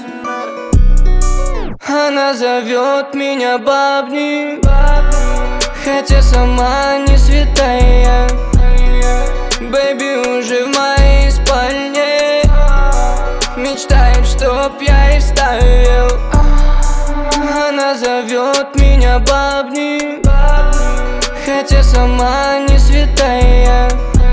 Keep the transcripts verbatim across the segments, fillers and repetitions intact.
Она зовет меня бабни, хотя сама не святая. Бэйби уже в моей спальне, мечтает, чтоб я ей вставил. Она зовет меня бабни, хотя сама не святая.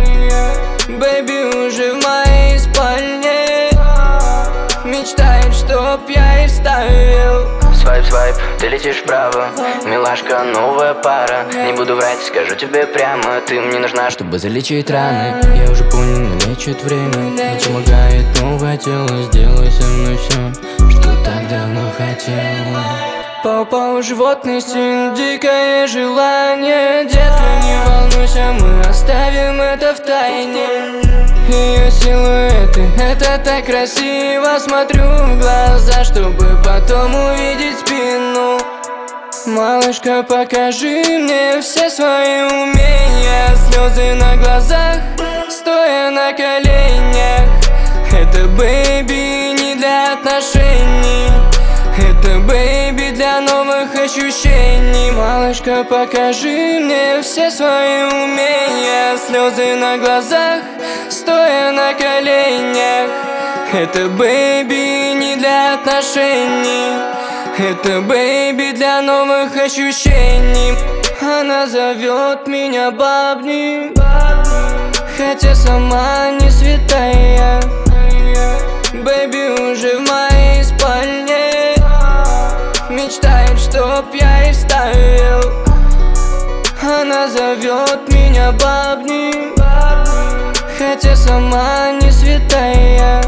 Бэйби уже в моей спальне, мечтает, чтоб я ей вставил. Свайп, свайп, ты летишь вправо, милашка, новая пара. Не буду врать, скажу тебе прямо, ты мне нужна, чтобы залечить раны. Я уже понял, но лечит время, не помогает новое тело. Сделай со мной все, что так давно хотела. Пау-пау, животный инстинкт, дикое желание. Детка, не волнуйся, мы оставим это в тайне. Ее силуэты, это так красиво. Смотрю в глаза, чтобы потом увидеть спину. Малышка, покажи мне все свои умения. Слезы на глазах, стоя на коленях. Это бэйби не для отношений, это бэйби для новых ощущений. Малышка, покажи мне все свои умения. Слезы на глазах, стоя на коленях. Это бэйби не для отношений, это бэйби для новых ощущений. Она зовет меня бабни, хотя сама не святая. Бэйби уже в моей спальне, мечтает, чтоб я ей вставил. Она зовет меня бабни, хотя сама не святая.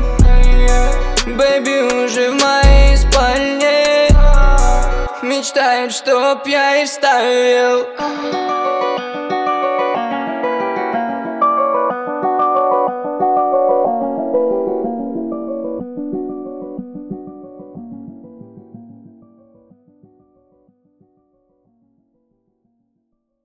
Бэйби уже в моей спальне, мечтает, чтоб я ей вставил.